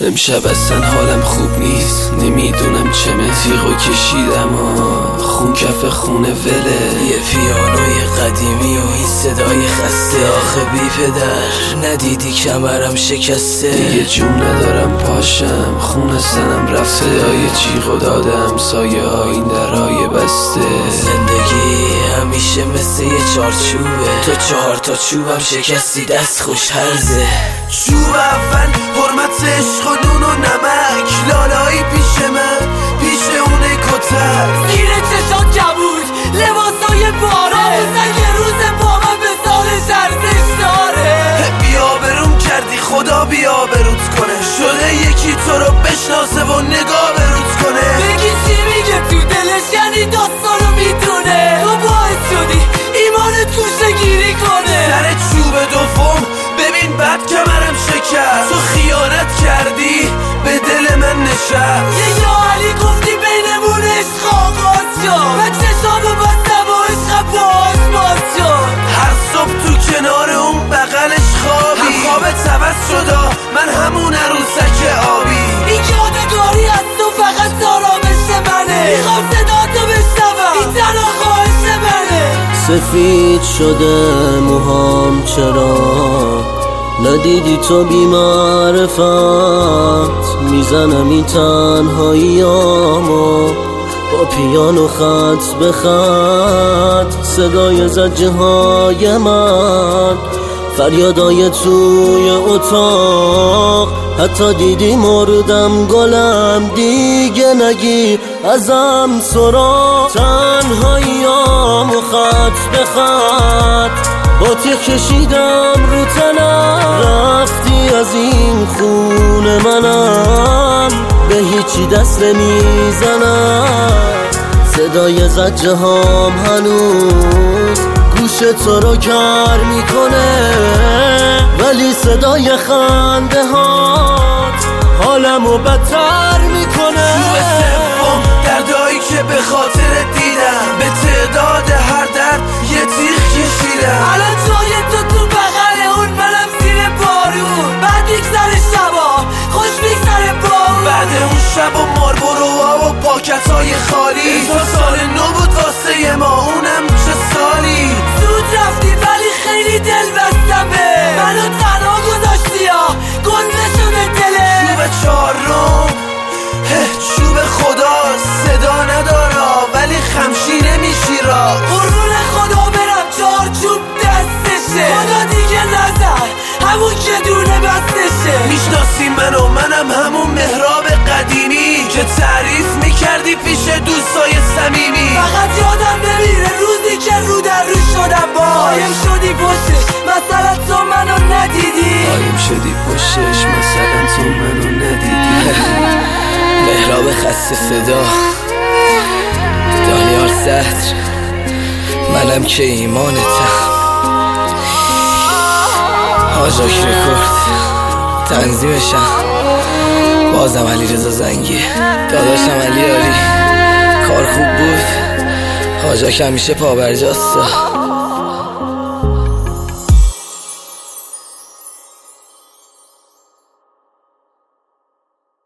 امشب اصلا حالم خوب نیست، نمیدونم چه تیغو کشیدم خون کف خونه وله، یه پیانوی قدیمی و این صدای خسته. آخه بی پدر ندیدی کمرم شکسته، دیگه جون ندارم پاشم، خون سنم رفته، صدای جیغو دادم سایه ها این درهای بسته. زندگی همیشه مثل یه چارچوبه، تو 4 تا چوبم شکستی دست خوش هرزه. چوب اول حرمت عشق و نون و نمک، لالایی پیش من پیش اونه کتک، گیره چشات کبود لباسای باره، زنگ روز با من به سال شرزش داره. بیا بروم کردی خدا بیا بروت کنه، شده یکی تو رو بشناسه و نگاه بروت کنه. بگی چی میگه تو دلش یعنی داستانو میدونه، تو باعث شدی ایمانت گوشه گیری کنه. سر چوب دوم ببین بعد کمرم شکست، تو خیانت کردی به دل من نشست. یه یا علی گفتی بینمون عشق آغاز شد، و چشامو بستم و عشق باز باز شد. هر صبح تو کنار اون بغلش خوابی، هم خوابت عوض شده من همون عروسک آبی. این یادگاری از تو فقط آرامش منه، میخوام صدا تو بشنوم این تنها خواهش منه. سفید شده موهام چرا ندیدی تو بی معرفت، میزنم این تنهاییامو با پیانو خط به خط، صدای زجه های من فریادای توی اتاق، حتی دیدی مردم گلم دیگه نگی ازم سراغ. تنهاییامو خط به خط با تیغ کشیدم رو تنم، رفتی از این خون منم به هیچی دست نمیزنم. صدای زجه هام هنوز گوش تو رو کر میکنه، ولی صدای خنده هات حالمو بدتر میکنه. چوب سوم دردایی که به خاطر دیدم، به تعداد هر درد یه تیغ کشیدم. الان جای تو بغل اون منم زیر بارون، بعد میگذره شبا خوش میگذره با بعد اون شب و ماربروها و پاکتای خالی، تو سال نو بود واسه ما اونم چه سالی. زود رفتی ولی خیلی دل بستم به منو تنها گذاشتی ها گنده شده دله. چوب 4 چوب خدا صدا نداره ولی خمشیره میشی را. قربون خدا برم 4 چوب دستشه، خدا دیگه نظر همون که دونه بستشه. میشناسی منم همون مهراب قدیمی که تعریف میکردی پیش دوستای صمیمی. فقط یادم نمیره روزی که رو در رو شدم با قایم شدی پشتش، مثلا تو منو ندیدی. قایم شدی پشتش مثلا تو منو ندیدی. مهراب خسته صدا، دانیال صدر، منم که ایمانتم. آجاک رکورد تنظیمشم، بازم علیرضا زنگی، داداشم علی آری. کار خوب بود، آجاک همیشه پابرجاسته.